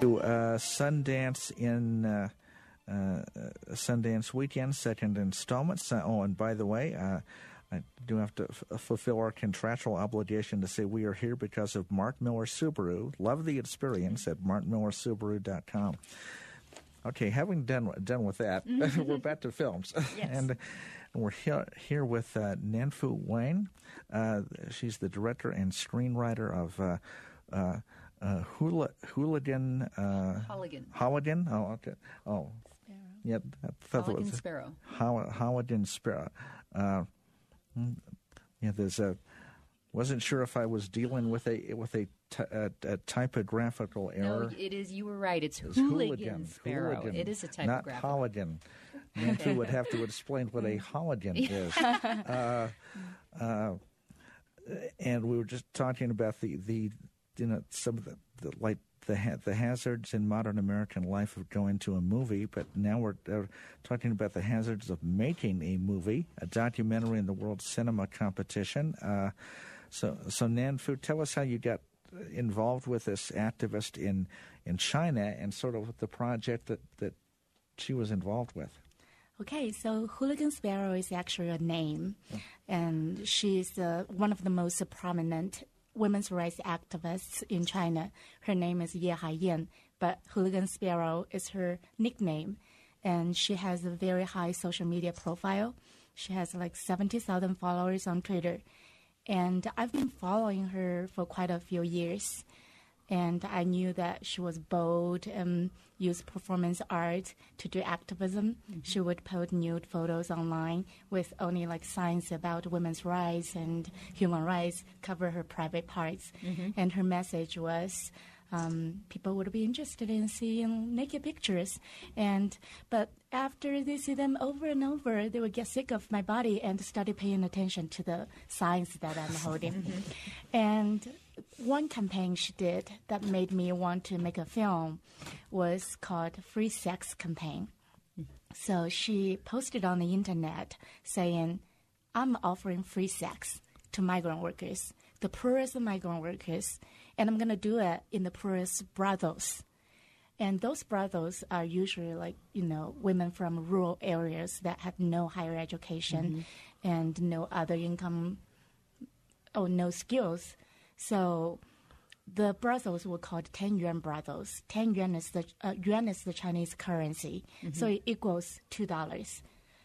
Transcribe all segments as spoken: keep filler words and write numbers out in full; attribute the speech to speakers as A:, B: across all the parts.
A: To uh, Sundance in uh, uh, Sundance Weekend, second installment. Oh, and by the way, uh, I do have to f- fulfill our contractual obligation to say we are here because of Mark Miller Subaru. Love the experience at mark miller subaru dot com. Okay, having done done with that, mm-hmm. we're back to films.
B: Yes.
A: And we're here, here with uh, Nanfu Wang. Uh, she's the director and screenwriter of uh, uh, uh, Hula, Hooligan... Uh,
B: Hooligan.
A: Hooligan? Oh, okay. Oh,
B: Sparrow.
A: Yeah, I thought
B: Hooligan
A: it was
B: Sparrow.
A: Ho- Hooligan Sparrow. Uh, yeah, there's a... Wasn't sure if I was dealing with a with a, t- a, a typographical error.
B: No, it is. You were right. It's,
A: It's
B: Hooligan,
A: hooligan,
B: Sparrow.
A: hooligan,
B: It is a
A: not
B: typographical.
A: Hooligan. Nanfu would have to explain what a hooligan is. Uh, uh, and we were just talking about the, the you know some of the, the like the ha- the hazards in modern American life of going to a movie, but now we're uh, talking about the hazards of making a movie, a documentary in the World Cinema Competition. Uh, so, so Nanfu, tell us how you got involved with this activist in in China and sort of the project that, that she was involved with.
C: Okay, so Hooligan Sparrow is actually a name, and she's uh, one of the most prominent women's rights activists in China. Her name is Ye Haiyan, but Hooligan Sparrow is her nickname, and she has a very high social media profile. She has like seventy thousand followers on Twitter, and I've been following her for quite a few years. And I knew that she was bold and used performance art to do activism. Mm-hmm. She would post nude photos online with only like signs about women's rights and human rights, cover her private parts. Mm-hmm. And her message was um, people would be interested in seeing naked pictures. And but after they see them over and over, they would get sick of my body and started paying attention to the signs that I'm holding. Mm-hmm. And one campaign she did that made me want to make a film was called Free Sex Campaign. So she posted on the internet saying, I'm offering free sex to migrant workers, the poorest of migrant workers, and I'm going to do it in the poorest brothels. And those brothels are usually like, you know, women from rural areas that have no higher education mm-hmm. and no other income or no skills. So the brothels were called ten yuan brothels. ten yuan is the uh, yuan is the Chinese currency, mm-hmm. so it equals two dollars.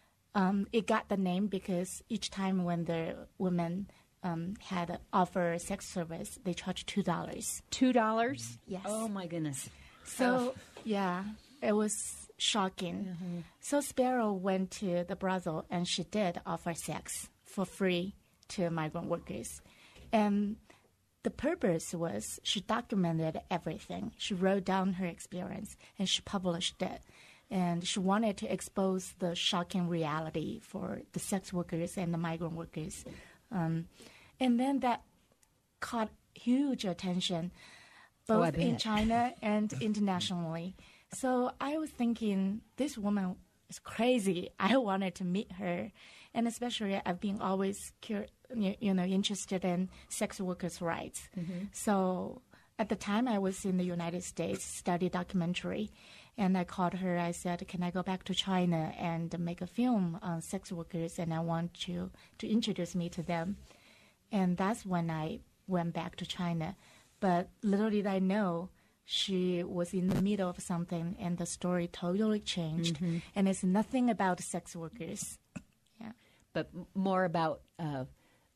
C: Um, it got the name because each time when the women um, had offer sex service, they charged two dollars.
B: Two dollars?
C: Yes.
B: Oh my goodness.
C: So yeah, it was shocking. Mm-hmm. So Sparrow went to the brothel and she did offer sex for free to migrant workers, and the purpose was she documented everything. She wrote down her experience and she published it. And she wanted to expose the shocking reality for the sex workers and the migrant workers. Um, and then that caught huge attention, both
B: oh,
C: in China and internationally. So I was thinking, this woman is crazy. I wanted to meet her. And especially I've been always curious, you know, interested in sex workers' rights. Mm-hmm. So at the time I was in the United States, studied documentary, and I called her. I said, can I go back to China and make a film on sex workers, and I want you to introduce me to them. And that's when I went back to China. But little did I know she was in the middle of something, and the story totally changed. Mm-hmm. And it's nothing about sex workers. Yeah,
B: but more about uh,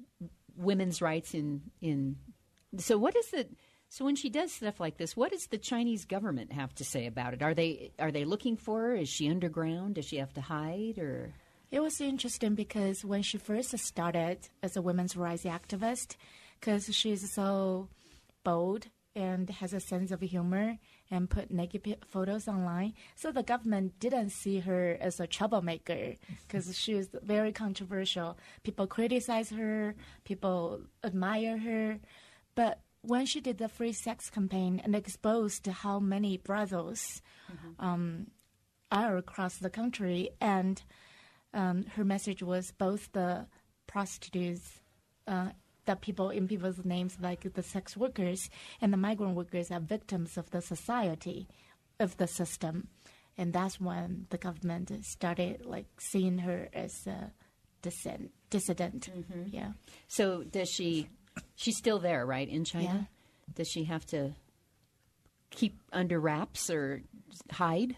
B: women's rights in in. So what is the so when she does stuff like this, what does the Chinese government have to say about it? Are they are they looking for her? Is she underground? Does she have to hide or?
C: It was interesting because when she first started as a women's rights activist, because she's so bold and has a sense of humor and put naked p- photos online. So the government didn't see her as a troublemaker because she was very controversial. People criticize her, people admire her. But when she did the free sex campaign and exposed how many brothels mm-hmm. um, are across the country, and um, her message was both the prostitutes, uh, that people in people's names, like the sex workers and the migrant workers, are victims of the society, of the system. And that's when the government started like seeing her as a dissent, dissident.
B: Mm-hmm.
C: Yeah.
B: So does she, she's still there, right, in China?
C: Yeah.
B: Does she have to keep under wraps or hide?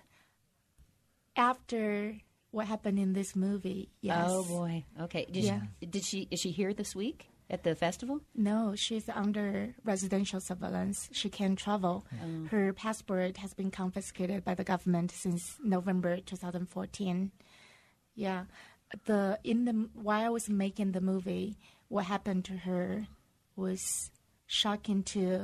C: After what happened in this movie, yes.
B: Oh, boy. Okay. Did,
C: Yeah.
B: she, did she, is she here this week at the festival?
C: No, she's under residential surveillance. She can't travel.
B: Oh.
C: Her passport has been confiscated by the government since November twenty fourteen. Yeah. The in the while I was making the movie, what happened to her was shocking to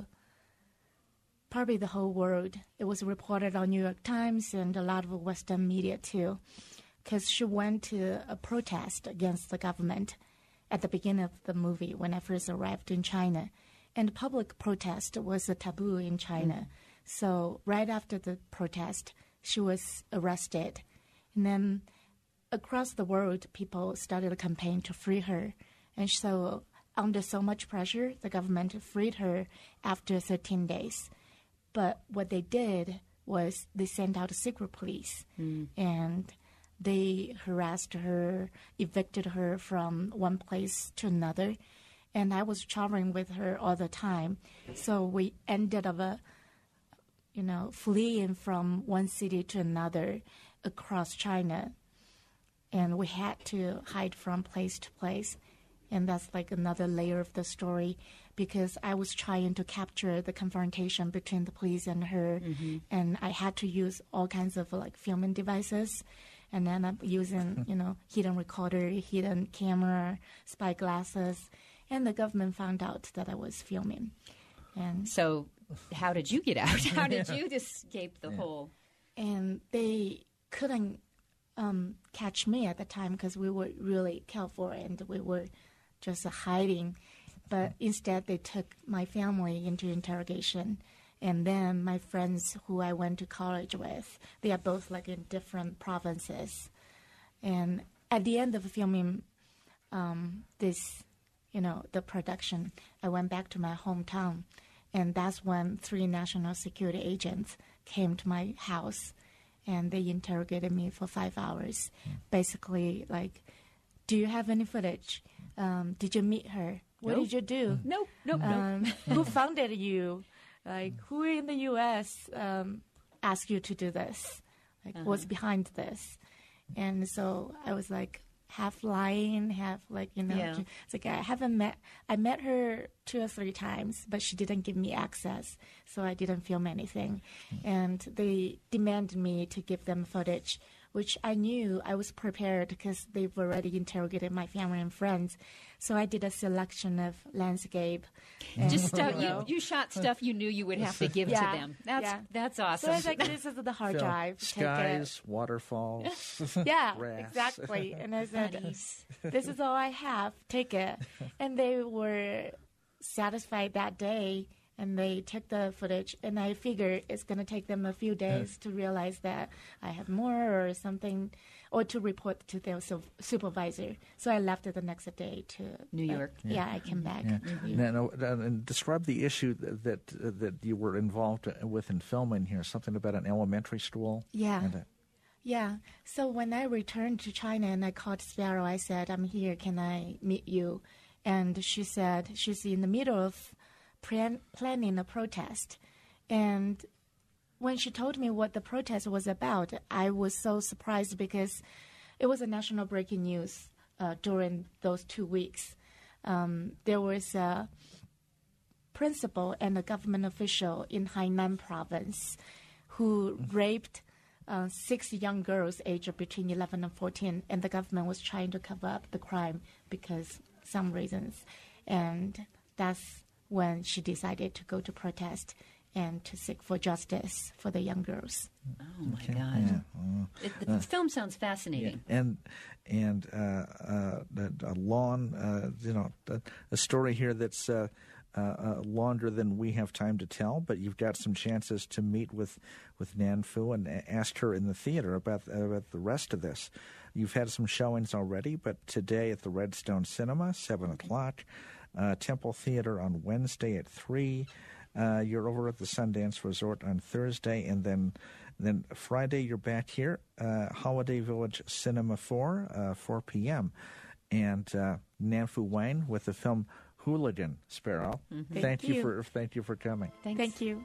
C: probably the whole world. It was reported on New York Times and a lot of Western media too, because she went to a protest against the government at the beginning of the movie when I first arrived in China. And public protest was a taboo in China. Mm. So right after the protest, she was arrested. And then across the world, people started a campaign to free her. And so under so much pressure, the government freed her after thirteen days. But what they did was they sent out a secret police. Mm. And they harassed her, evicted her from one place to another. And I was traveling with her all the time. So we ended up, uh, you know, fleeing from one city to another across China. And we had to hide from place to place. And that's like another layer of the story, because I was trying to capture the confrontation between the police and her. Mm-hmm. And I had to use all kinds of like filming devices. And then I'm using, you know, hidden recorder, hidden camera, spy glasses. And the government found out that I was filming. And
B: so how did you get out? How did you escape the yeah. whole?
C: And they couldn't um, catch me at the time because we were really careful and we were just hiding. But instead, they took my family into interrogation. And then my friends who I went to college with, they are both like in different provinces. And at the end of filming um, this, you know, the production, I went back to my hometown. And that's when three national security agents came to my house. And they interrogated me for five hours. Mm. Basically, like, do you have any footage? Um, did you meet her? What nope. did you do?
B: Nope, nope,
C: um,
B: nope.
C: Who funded you? Like, who in the U S um, asked you to do this? Like, uh-huh. what's behind this? And so I was like half lying, half like, you know,
B: yeah.
C: it's like I haven't met, I met her two or three times, but she didn't give me access, so I didn't film anything. And they demanded me to give them footage, which I knew I was prepared because they've already interrogated my family and friends. So I did a selection of landscape.
B: And, Just stuff you, know. you, you shot stuff you knew you would have to give
C: yeah,
B: to them. That's
C: yeah.
B: that's awesome.
C: So I was like, this is the hard
A: Phil,
C: drive.
A: Skies, waterfalls.
C: Yeah,
A: grass.
C: exactly. And I said, this is all I have. Take it. And they were satisfied that day. And they took the footage, and I figured it's going to take them a few days yeah. to realize that I have more or something, or to report to their su- supervisor. So I left it the next day to
B: New York.
C: Uh, yeah. yeah, I came back.
A: Yeah. Mm-hmm. Now, now, and describe the issue that that, uh, that you were involved with in filming here. Something about an elementary school.
C: Yeah.
A: And a-
C: yeah. So when I returned to China and I called Sparrow, I said, "I'm here. Can I meet you?" And she said she's in the middle of Plan, planning a protest. And when she told me what the protest was about, I was so surprised because it was a national breaking news uh, during those two weeks. Um, there was a principal and a government official in Hainan province who raped uh, six young girls aged between eleven and fourteen, and the government was trying to cover up the crime because some reasons. And that's when she decided to go to protest and to seek for justice for the young girls.
B: Oh, my
A: okay.
B: God.
A: Yeah. Uh,
B: it, the uh, film sounds fascinating.
A: Yeah. And and uh, uh, a long, uh, you know, a, a story here that's uh, uh, uh, longer than we have time to tell, but you've got some chances to meet with, with Nan Fu and ask her in the theater about, uh, about the rest of this. You've had some showings already, but today at the Redstone Cinema, seven o'clock, uh, Temple Theater on Wednesday at three. Uh, you're over at the Sundance Resort on Thursday, and then then Friday you're back here, uh, Holiday Village Cinema four, uh, four p.m. And uh, Nanfu Wang with the film Hooligan Sparrow.
C: Mm-hmm.
A: Thank,
C: Thank
A: you.
C: you.
A: for thank you for coming.
B: Thanks.
C: Thank you.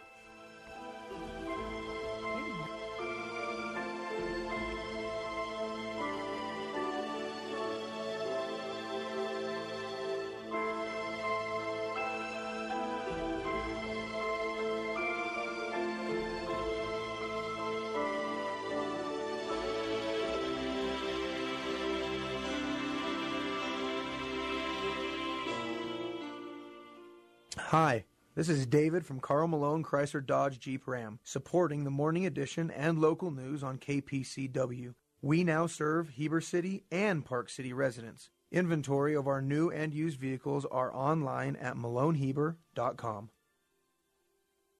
D: Hi, this is David from Carl Malone Chrysler Dodge Jeep Ram, supporting the Morning Edition and local news on K P C W. We now serve Heber City and Park City residents. Inventory of our new and used vehicles are online at malone heber dot com.